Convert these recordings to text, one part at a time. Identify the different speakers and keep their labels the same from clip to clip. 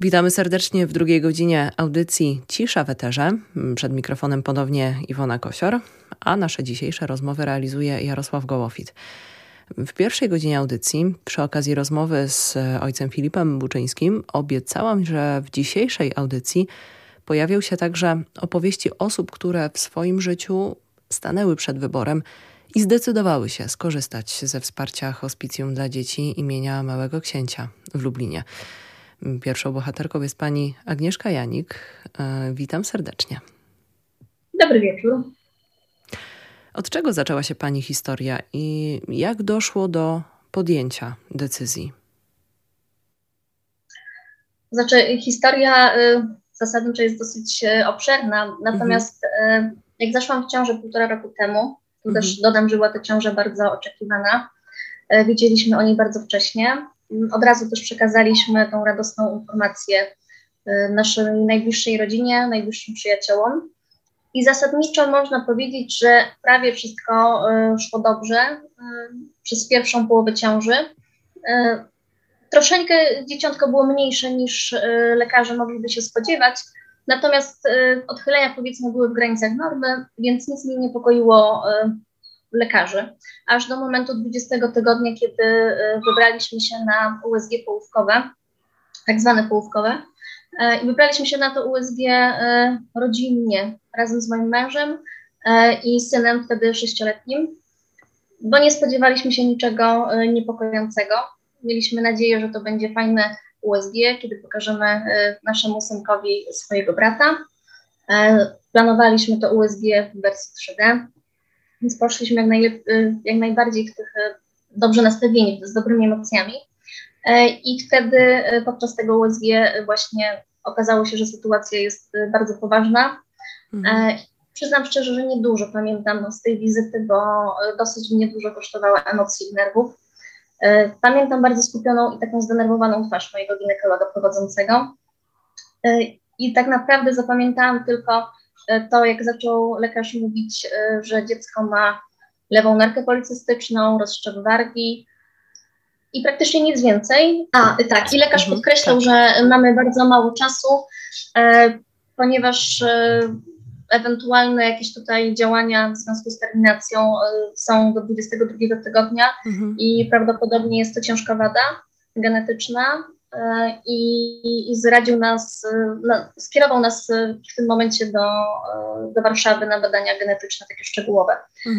Speaker 1: Witamy serdecznie w drugiej godzinie audycji Cisza w eterze. Przed mikrofonem ponownie Iwona Kosior, a nasze dzisiejsze rozmowy realizuje Jarosław Gołofit. W pierwszej godzinie audycji, przy okazji rozmowy z ojcem Filipem Buczyńskim, obiecałam, że w dzisiejszej audycji pojawią się także opowieści osób, które w swoim życiu stanęły przed wyborem i zdecydowały się skorzystać ze wsparcia hospicjum dla dzieci imienia Małego Księcia w Lublinie. Pierwszą bohaterką jest pani Agnieszka Janik. Witam serdecznie.
Speaker 2: Dobry wieczór.
Speaker 1: Od czego zaczęła się pani historia i jak doszło do podjęcia decyzji?
Speaker 2: Historia zasadniczo jest dosyć obszerna, natomiast jak zaszłam w ciążę 1,5 roku temu, tu też dodam, że była to ciąża bardzo oczekiwana, wiedzieliśmy o niej bardzo wcześnie. Od razu też przekazaliśmy tą radosną informację naszej najbliższej rodzinie, najbliższym przyjaciołom. I zasadniczo można powiedzieć, że prawie wszystko szło dobrze przez pierwszą połowę ciąży. Troszeczkę dzieciątko było mniejsze niż lekarze mogliby się spodziewać, natomiast odchylenia powiedzmy były w granicach normy, więc nic nie niepokoiło lekarzy. Aż do momentu 20 tygodnia, kiedy wybraliśmy się na USG połówkowe, tak zwane połówkowe, i wybraliśmy się na to USG rodzinnie, razem z moim mężem i synem wtedy 6-letnim, bo nie spodziewaliśmy się niczego niepokojącego. Mieliśmy nadzieję, że to będzie fajne USG, kiedy pokażemy naszemu synkowi swojego brata. Planowaliśmy to USG w wersji 3D, więc poszliśmy jak najbardziej w tych dobrze nastawieni, z dobrymi emocjami. I wtedy podczas tego USG właśnie okazało się, że sytuacja jest bardzo poważna. Przyznam szczerze, że niedużo pamiętam z tej wizyty, bo dosyć mnie dużo kosztowała emocji i nerwów. Pamiętam bardzo skupioną i taką zdenerwowaną twarz mojego ginekologa prowadzącego. I tak naprawdę zapamiętałam tylko to, jak zaczął lekarz mówić, że dziecko ma lewą nerkę policystyczną, rozszczep wargi i praktycznie nic więcej. I lekarz podkreślał, że mamy bardzo mało czasu, ponieważ ewentualne jakieś tutaj działania w związku z terminacją są do 22 tygodnia i prawdopodobnie jest to ciężka wada genetyczna i zradził nas, skierował nas w tym momencie do Warszawy na badania genetyczne, takie szczegółowe.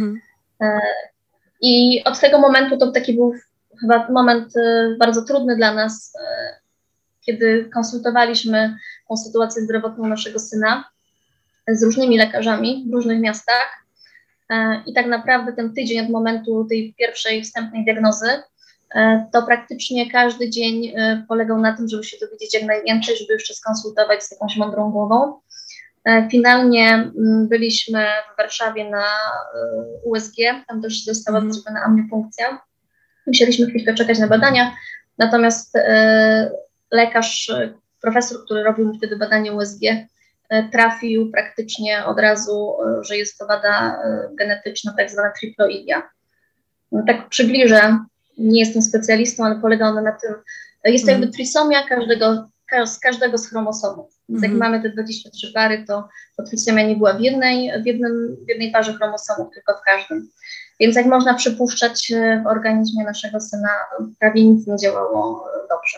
Speaker 2: I od tego momentu to taki był chyba moment bardzo trudny dla nas, kiedy konsultowaliśmy tą sytuację zdrowotną naszego syna z różnymi lekarzami w różnych miastach i tak naprawdę ten tydzień od momentu tej pierwszej wstępnej diagnozy to praktycznie każdy dzień polegał na tym, żeby się dowiedzieć jak najwięcej, żeby jeszcze skonsultować z jakąś mądrą głową. Finalnie byliśmy w Warszawie na USG, tam też została zrobiona amniopunkcja. Musieliśmy chwilkę czekać na badania, natomiast lekarz, profesor, który robił mi wtedy badanie USG, trafił praktycznie od razu, że jest to wada genetyczna, tak zwana triploidia. Tak przybliżę, nie jestem specjalistą, ale polega ona na tym, jest to jakby trisomia z każdego z chromosomów. Więc jak mamy te 23 pary, to trisomia nie była w jednej parze chromosomów, tylko w każdym. Więc jak można przypuszczać, w organizmie naszego syna prawie nic nie działało dobrze.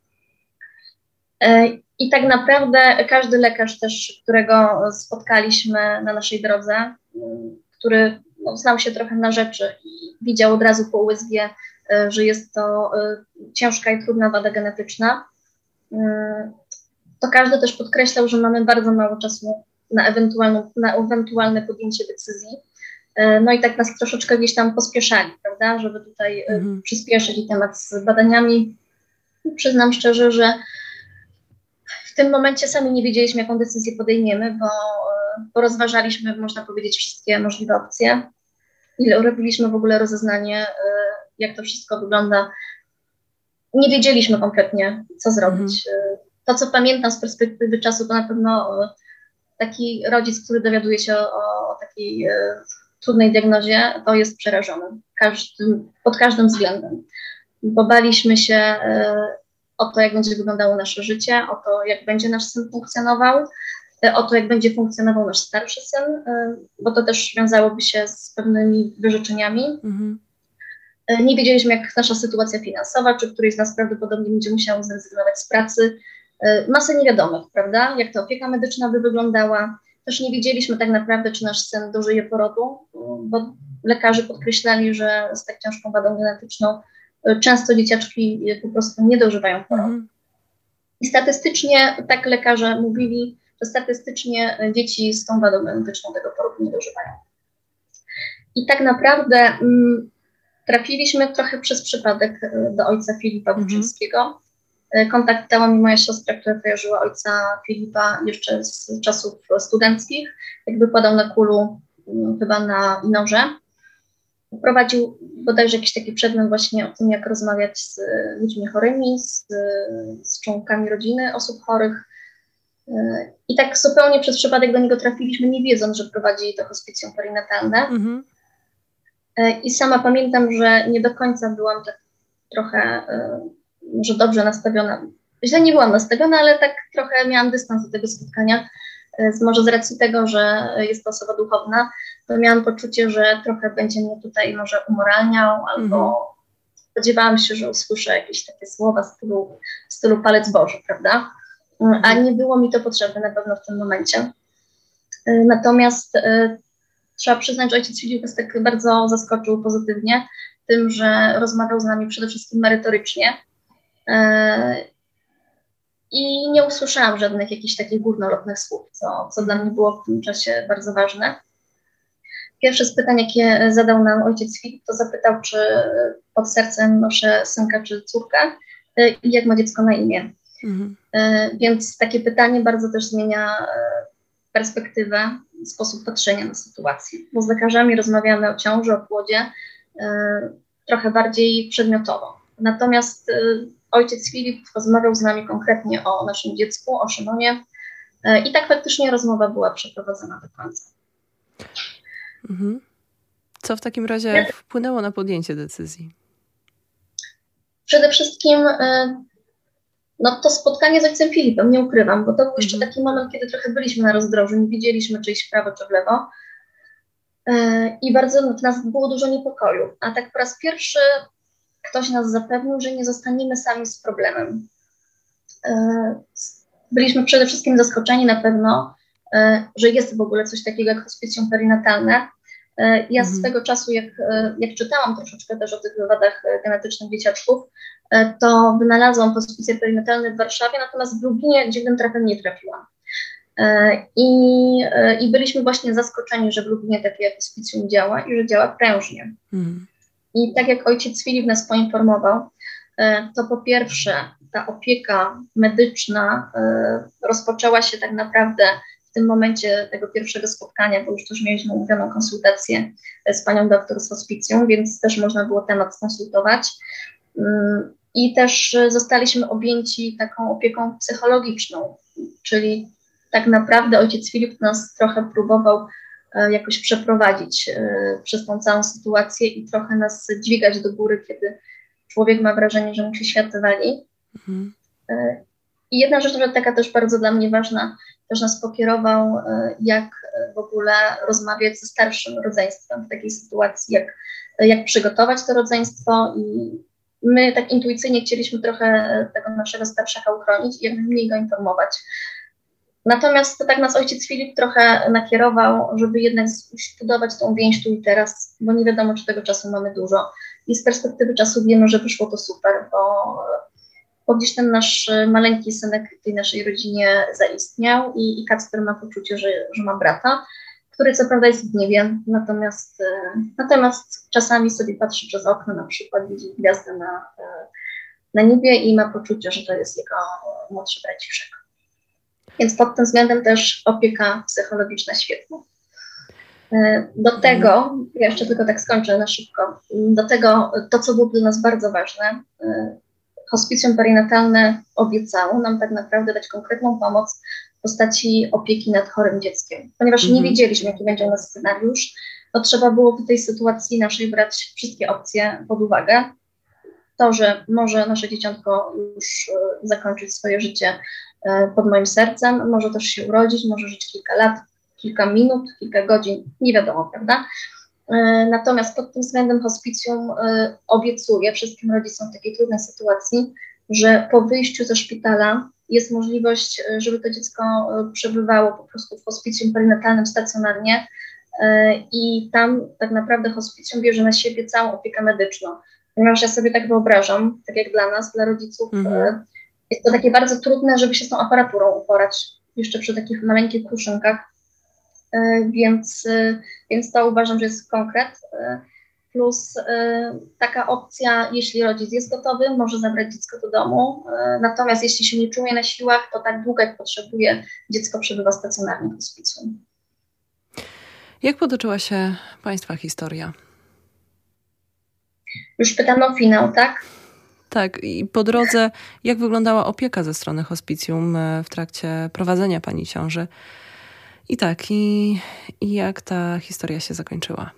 Speaker 2: I tak naprawdę każdy lekarz też, którego spotkaliśmy na naszej drodze, który znał się trochę na rzeczy i widział od razu po USG, że jest to ciężka i trudna wada genetyczna, to każdy też podkreślał, że mamy bardzo mało czasu na ewentualne podjęcie decyzji. No i tak nas troszeczkę gdzieś tam pospieszali, prawda, żeby tutaj przyspieszyć temat z badaniami. Przyznam szczerze, że w tym momencie sami nie wiedzieliśmy, jaką decyzję podejmiemy, bo rozważaliśmy, można powiedzieć, wszystkie możliwe opcje. Robiliśmy w ogóle rozeznanie, jak to wszystko wygląda. Nie wiedzieliśmy kompletnie, co zrobić. To, co pamiętam z perspektywy czasu, to na pewno taki rodzic, który dowiaduje się o takiej trudnej diagnozie, to jest przerażony pod każdym względem. Bo baliśmy się o to, jak będzie wyglądało nasze życie, o to, jak będzie nasz syn funkcjonował, o to, jak będzie funkcjonował nasz starszy syn, bo to też wiązałoby się z pewnymi wyrzeczeniami. Nie wiedzieliśmy, jak nasza sytuacja finansowa, czy któryś z nas prawdopodobnie będzie musiał zrezygnować z pracy. Masę niewiadomych, prawda? Jak ta opieka medyczna by wyglądała. Też nie wiedzieliśmy tak naprawdę, czy nasz syn dożyje porodu, bo lekarze podkreślali, że z tak ciężką wadą genetyczną często dzieciaczki po prostu nie dożywają porodu. I statystycznie, tak lekarze mówili, że statystycznie dzieci z tą wadą genetyczną tego porodu nie dożywają. I tak naprawdę trafiliśmy trochę przez przypadek do ojca Filipa Buczyńskiego. Kontakt dała mi moja siostra, która kojarzyła ojca Filipa jeszcze z czasów studenckich, jakby podał na kulu chyba na Inorze. Prowadził bodajże jakiś taki przedmiot właśnie o tym, jak rozmawiać z ludźmi chorymi, z członkami rodziny osób chorych. I tak zupełnie przez przypadek do niego trafiliśmy, nie wiedząc, że prowadzi to hospicjum perinatalne. I sama pamiętam, że nie do końca byłam tak trochę, może dobrze nastawiona. Źle nie byłam nastawiona, ale tak trochę miałam dystans do tego spotkania. Może z racji tego, że jest to osoba duchowna, to miałam poczucie, że trochę będzie mnie tutaj może umoralniał, albo spodziewałam się, że usłyszę jakieś takie słowa w stylu palec Boży, prawda? A nie było mi to potrzebne na pewno w tym momencie. Natomiast trzeba przyznać, że ojciec Filip nas tak bardzo zaskoczył pozytywnie tym, że rozmawiał z nami przede wszystkim merytorycznie i nie usłyszałam żadnych jakichś takich górnolotnych słów, co dla mnie było w tym czasie bardzo ważne. Pierwsze z pytań, jakie zadał nam ojciec Filip, to zapytał, czy pod sercem noszę synka czy córkę i jak ma dziecko na imię. Więc takie pytanie bardzo też zmienia perspektywę, sposób patrzenia na sytuację. Bo z lekarzami rozmawiamy o ciąży, o płodzie trochę bardziej przedmiotowo. Natomiast ojciec Filip rozmawiał z nami konkretnie o naszym dziecku, o Szymonie i tak faktycznie rozmowa była przeprowadzona do końca.
Speaker 1: Co w takim razie wpłynęło na podjęcie decyzji?
Speaker 2: Przede wszystkim to spotkanie z ojcem Filipem, nie ukrywam, bo to był jeszcze taki moment, kiedy trochę byliśmy na rozdrożu, nie wiedzieliśmy, czy iść w prawo, czy w lewo. I bardzo w nas było dużo niepokoju. A tak po raz pierwszy ktoś nas zapewnił, że nie zostaniemy sami z problemem. Byliśmy przede wszystkim zaskoczeni na pewno, że jest w ogóle coś takiego jak hospicjum perinatalne. Ja swego czasu, jak czytałam troszeczkę też o tych wadach genetycznych dzieciaczków, to wynalazłam hospicje perinatalne w Warszawie, natomiast w Lublinie, gdzie tym trafem nie trafiłam. I byliśmy właśnie zaskoczeni, że w Lublinie takie hospicjum działa i że działa prężnie. I tak jak ojciec Filip nas poinformował, to po pierwsze ta opieka medyczna rozpoczęła się tak naprawdę w tym momencie tego pierwszego spotkania, bo już też mieliśmy umówioną konsultację z panią doktor z hospicjum, więc też można było temat skonsultować. I też zostaliśmy objęci taką opieką psychologiczną, czyli tak naprawdę ojciec Filip nas trochę próbował jakoś przeprowadzić przez tą całą sytuację i trochę nas dźwigać do góry, kiedy człowiek ma wrażenie, że mu się świat wali. I jedna rzecz, taka też bardzo dla mnie ważna, też nas pokierował, jak w ogóle rozmawiać ze starszym rodzeństwem w takiej sytuacji, jak przygotować to rodzeństwo i my tak intuicyjnie chcieliśmy trochę tego naszego starszaka uchronić i jak najmniej go informować. Natomiast to tak nas ojciec Filip trochę nakierował, żeby jednak zbudować tą więź tu i teraz, bo nie wiadomo, czy tego czasu mamy dużo. I z perspektywy czasu wiemy, że wyszło to super, bo gdzieś ten nasz maleńki synek w tej naszej rodzinie zaistniał i Kacper ma poczucie, że ma brata, który co prawda jest w niebie, natomiast czasami sobie patrzy przez okno, na przykład widzi gwiazdę na niebie i ma poczucie, że to jest jego młodszy braciszek. Więc pod tym względem też opieka psychologiczna świetna. Do tego, ja jeszcze tylko tak skończę na szybko, do tego to, co było dla nas bardzo ważne, hospicjum perinatalne obiecało nam tak naprawdę dać konkretną pomoc w postaci opieki nad chorym dzieckiem. Ponieważ nie wiedzieliśmy, jaki będzie u nas scenariusz, to trzeba było w tej sytuacji naszej brać wszystkie opcje pod uwagę. to, że może nasze dzieciątko już zakończyć swoje życie pod moim sercem, może też się urodzić, może żyć kilka lat, kilka minut, kilka godzin, nie wiadomo, prawda? Natomiast pod tym względem hospicjum obiecuję wszystkim rodzicom w takiej trudnej sytuacji, że po wyjściu ze szpitala jest możliwość, żeby to dziecko przebywało po prostu w hospicjum perinatalnym stacjonarnie i tam tak naprawdę hospicjum bierze na siebie całą opiekę medyczną. Ponieważ ja sobie tak wyobrażam, tak jak dla nas, dla rodziców, jest to takie bardzo trudne, żeby się z tą aparaturą uporać jeszcze przy takich maleńkich kruszynkach, więc to uważam, że jest konkret. Plus taka opcja, jeśli rodzic jest gotowy, może zabrać dziecko do domu, natomiast jeśli się nie czuje na siłach, to tak długo jak potrzebuje, dziecko przebywa stacjonarnie w hospicjum.
Speaker 1: Jak potoczyła się Państwa historia?
Speaker 2: Już pytano o finał, tak?
Speaker 1: Tak, i po drodze, jak wyglądała opieka ze strony hospicjum w trakcie prowadzenia Pani ciąży? I jak ta historia się zakończyła?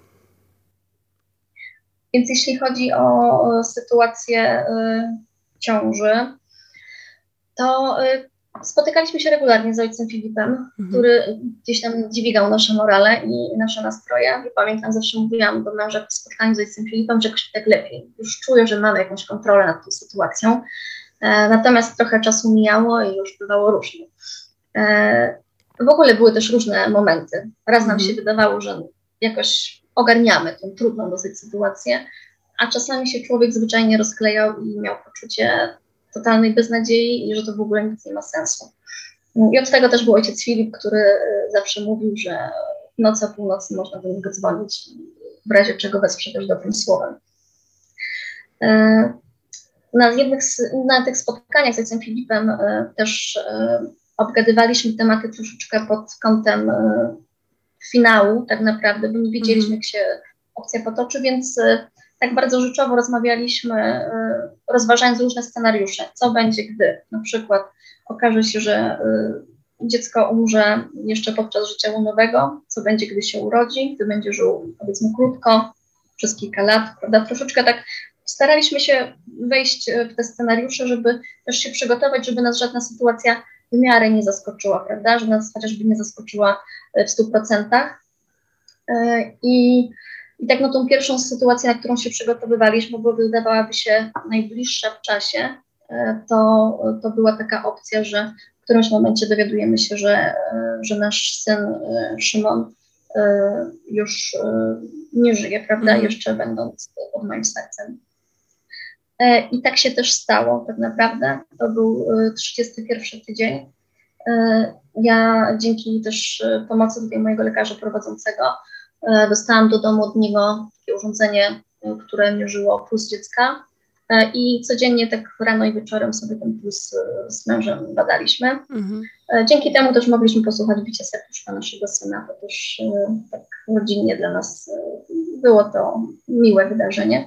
Speaker 2: Więc jeśli chodzi o sytuację ciąży, to spotykaliśmy się regularnie z ojcem Filipem, który gdzieś tam dźwigał nasze morale i nasze nastroje. I pamiętam, zawsze mówiłam do męża po spotkaniu z ojcem Filipem, że jakoś tak lepiej. Już czuję, że mamy jakąś kontrolę nad tą sytuacją. Natomiast trochę czasu mijało i już bywało różnie. W ogóle były też różne momenty. Raz nam się wydawało, że jakoś ogarniamy tę trudną dosyć sytuację, a czasami się człowiek zwyczajnie rozklejał i miał poczucie totalnej beznadziei i że to w ogóle nic nie ma sensu. I od tego też był ojciec Filip, który zawsze mówił, że w nocy o północy można do niego dzwonić, w razie czego wesprze też dobrym słowem. Na tych spotkaniach z ojcem Filipem też obgadywaliśmy tematy troszeczkę pod kątem finału tak naprawdę, bo nie wiedzieliśmy, jak się opcja potoczy, więc tak bardzo rzeczowo rozmawialiśmy, rozważając różne scenariusze. Co będzie, gdy na przykład okaże się, że dziecko umrze jeszcze podczas życia łonowego, co będzie, gdy się urodzi, gdy będzie żył, powiedzmy, krótko, przez kilka lat, prawda? Troszeczkę tak staraliśmy się wejść w te scenariusze, żeby też się przygotować, żeby nas żadna sytuacja w miarę nie zaskoczyła, prawda? Żeby nas chociażby nie zaskoczyła w 100%. I tak tą pierwszą sytuację, na którą się przygotowywaliśmy, bo wydawałaby się najbliższa w czasie, to była taka opcja, że w którymś momencie dowiadujemy się, że nasz syn Szymon już nie żyje, prawda, jeszcze będąc pod moim sercem. I tak się też stało tak naprawdę. To był 31 tydzień. Ja dzięki też pomocy tutaj mojego lekarza prowadzącego dostałam do domu od niego takie urządzenie, które mierzyło puls dziecka i codziennie tak rano i wieczorem sobie ten puls z mężem badaliśmy. Dzięki temu też mogliśmy posłuchać bicia serduszka naszego syna. To też tak rodzinnie dla nas było to miłe wydarzenie.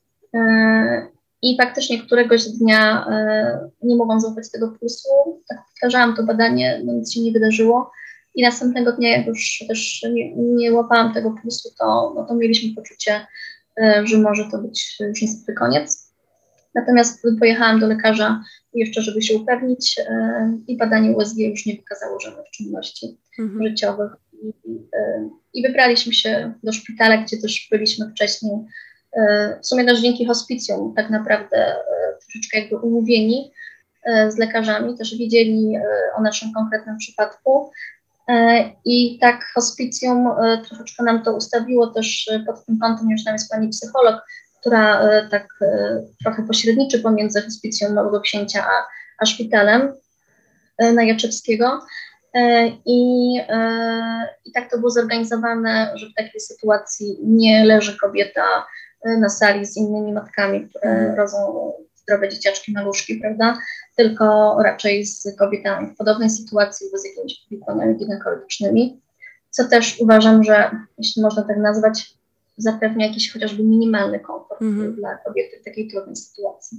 Speaker 2: I faktycznie któregoś dnia nie mogłam złapać tego pulsu, tak powtarzałam to badanie, no nic się nie wydarzyło. I następnego dnia, jak już też nie łapałam tego pulsu, to mieliśmy poczucie, że może to być już niestety koniec. Natomiast pojechałam do lekarza jeszcze, żeby się upewnić i badanie USG już nie wykazało żadnych czynności życiowych. I wybraliśmy się do szpitala, gdzie też byliśmy wcześniej. W sumie też dzięki hospicjum tak naprawdę troszeczkę jakby umówieni z lekarzami, też wiedzieli o naszym konkretnym przypadku. I tak hospicjum troszeczkę nam to ustawiło też pod tym kątem, już tam jest pani psycholog, która tak trochę pośredniczy pomiędzy hospicjum Małego Księcia a szpitalem na Jaczewskiego. I tak to było zorganizowane, że w takiej sytuacji nie leży kobieta na sali z innymi matkami, które rodzą zdrowe dzieciaczki, maluszki, prawda? Tylko raczej z kobietami w podobnej sytuacji, z jakimiś powikłaniami ginekologicznymi, co też uważam, że jeśli można tak nazwać, zapewnia jakiś chociażby minimalny komfort dla kobiety w takiej trudnej sytuacji.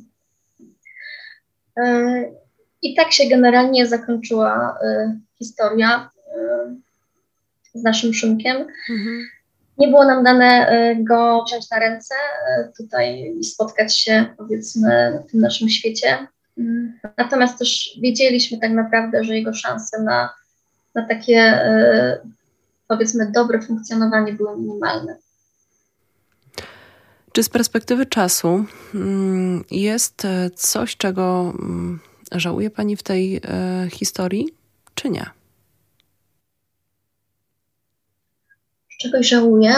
Speaker 2: I tak się generalnie zakończyła historia z naszym Szymkiem. Nie było nam dane go wziąć na ręce tutaj i spotkać się, powiedzmy, w tym naszym świecie. Natomiast też wiedzieliśmy tak naprawdę, że jego szanse na takie, powiedzmy, dobre funkcjonowanie były minimalne.
Speaker 1: Czy z perspektywy czasu jest coś, czego żałuje Pani w tej historii, czy nie?
Speaker 2: Czegoś żałuję?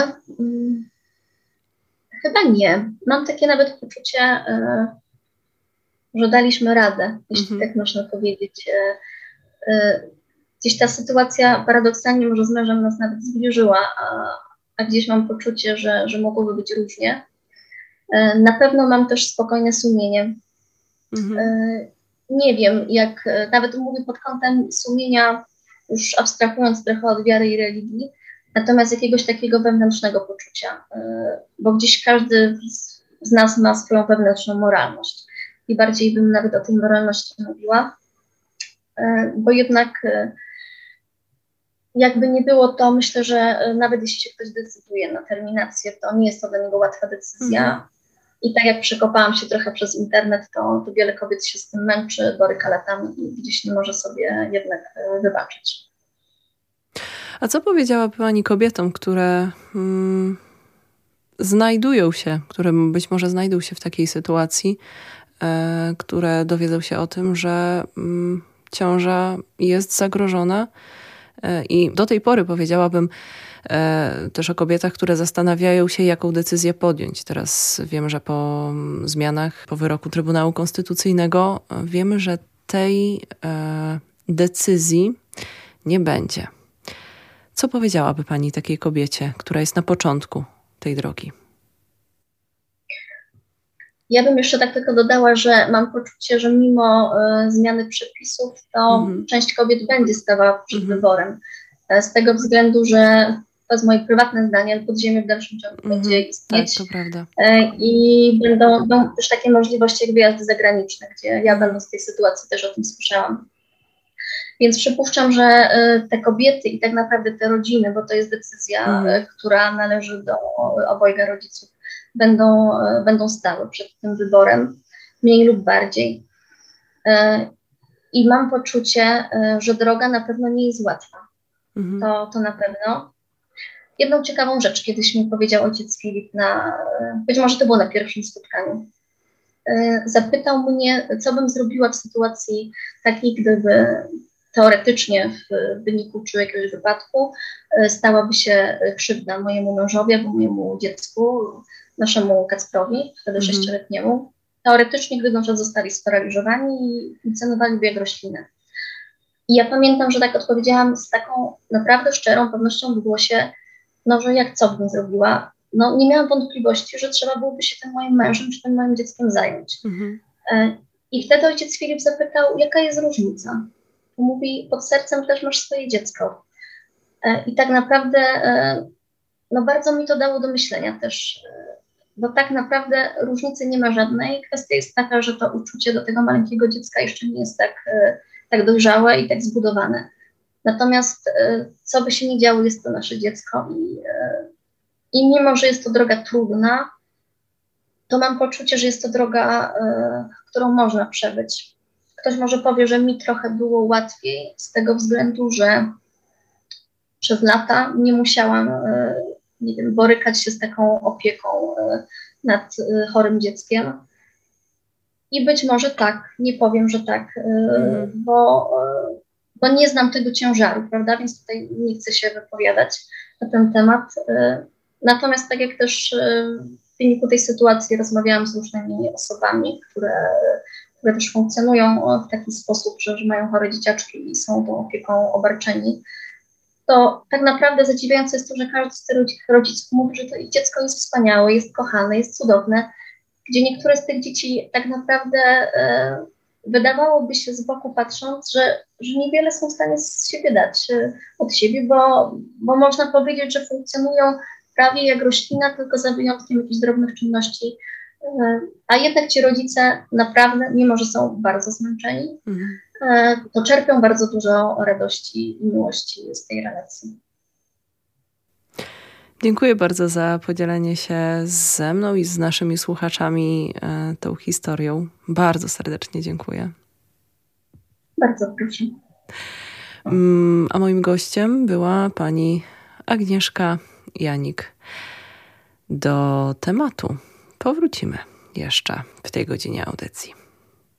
Speaker 2: Chyba nie. Mam takie nawet poczucie, że daliśmy radę, jeśli tak można powiedzieć. Gdzieś ta sytuacja paradoksalnie może z mężem nas nawet zbliżyła, a gdzieś mam poczucie, że mogłoby być różnie. Na pewno mam też spokojne sumienie. Nie wiem, jak nawet mówię pod kątem sumienia, już abstrahując trochę od wiary i religii, natomiast jakiegoś takiego wewnętrznego poczucia, bo gdzieś każdy z nas ma swoją wewnętrzną moralność i bardziej bym nawet o tej moralności mówiła, bo jednak jakby nie było to, myślę, że nawet jeśli się ktoś decyduje na terminację, to nie jest to dla niego łatwa decyzja. I tak jak przekopałam się trochę przez internet, to wiele kobiet się z tym męczy, boryka latami i gdzieś nie może sobie jednak wybaczyć.
Speaker 1: A co powiedziałaby Pani kobietom, które znajdują się, które być może znajdą się w takiej sytuacji, które dowiedzą się o tym, że ciąża jest zagrożona? I do tej pory powiedziałabym też o kobietach, które zastanawiają się, jaką decyzję podjąć. Teraz wiem, że po zmianach, po wyroku Trybunału Konstytucyjnego wiemy, że tej decyzji nie będzie. Co powiedziałaby Pani takiej kobiecie, która jest na początku tej drogi?
Speaker 2: Ja bym jeszcze tak tylko dodała, że mam poczucie, że mimo zmiany przepisów, to część kobiet będzie stawała przed wyborem. Z tego względu, że to jest moje prywatne zdanie, ale podziemie w dalszym ciągu będzie istnieć.
Speaker 1: Tak, to prawda.
Speaker 2: I będą też takie możliwości jak wyjazdy zagraniczne, gdzie ja będąc w tej sytuacji też o tym słyszałam. Więc przypuszczam, że te kobiety i tak naprawdę te rodziny, bo to jest decyzja, która należy do obojga rodziców, będą stały przed tym wyborem, mniej lub bardziej. I mam poczucie, że droga na pewno nie jest łatwa. To na pewno. Jedną ciekawą rzecz kiedyś mi powiedział ojciec Filip, być może to było na pierwszym spotkaniu. Zapytał mnie, co bym zrobiła w sytuacji takiej, gdyby teoretycznie w wyniku jakiegoś wypadku stałaby się krzywda mojemu mężowi albo mojemu dziecku, naszemu Kacprowi, wtedy 6-letniemu. Teoretycznie, gdyby na przykład zostali sparaliżowani i funkcjonowali jak rośliny. I ja pamiętam, że tak odpowiedziałam z taką naprawdę szczerą pewnością w głosie, że co bym zrobiła? Nie miałam wątpliwości, że trzeba byłoby się tym moim mężem czy tym moim dzieckiem zająć. I wtedy ojciec Filip zapytał, jaka jest różnica? Mówi, pod sercem też masz swoje dziecko. I tak naprawdę bardzo mi to dało do myślenia też, bo tak naprawdę różnicy nie ma żadnej. Kwestia jest taka, że to uczucie do tego maleńkiego dziecka jeszcze nie jest tak dojrzałe i tak zbudowane. Natomiast co by się nie działo, jest to nasze dziecko i mimo, że jest to droga trudna, to mam poczucie, że jest to droga, którą można przebyć. Ktoś może powie, że mi trochę było łatwiej z tego względu, że przez lata nie musiałam, borykać się z taką opieką nad chorym dzieckiem. I być może tak, nie powiem, że tak, bo nie znam tego ciężaru, prawda, więc tutaj nie chcę się wypowiadać na ten temat. Natomiast tak jak też w wyniku tej sytuacji rozmawiałam z różnymi osobami, które też funkcjonują w taki sposób, że mają chore dzieciaczki i są tą opieką obarczeni, to tak naprawdę zadziwiające jest to, że każdy z tych rodziców mówi, że to ich dziecko jest wspaniałe, jest kochane, jest cudowne, gdzie niektóre z tych dzieci tak naprawdę wydawałoby się z boku patrząc, że niewiele są w stanie z siebie dać od siebie, bo można powiedzieć, że funkcjonują prawie jak roślina, tylko za wyjątkiem jakichś drobnych czynności. A jednak ci rodzice naprawdę, mimo że są bardzo zmęczeni, to czerpią bardzo dużo radości i miłości z tej relacji.
Speaker 1: Dziękuję bardzo za podzielenie się ze mną i z naszymi słuchaczami tą historią. Bardzo serdecznie dziękuję.
Speaker 2: Bardzo proszę.
Speaker 1: A moim gościem była pani Agnieszka Janik. Do tematu powrócimy jeszcze w tej godzinie audycji.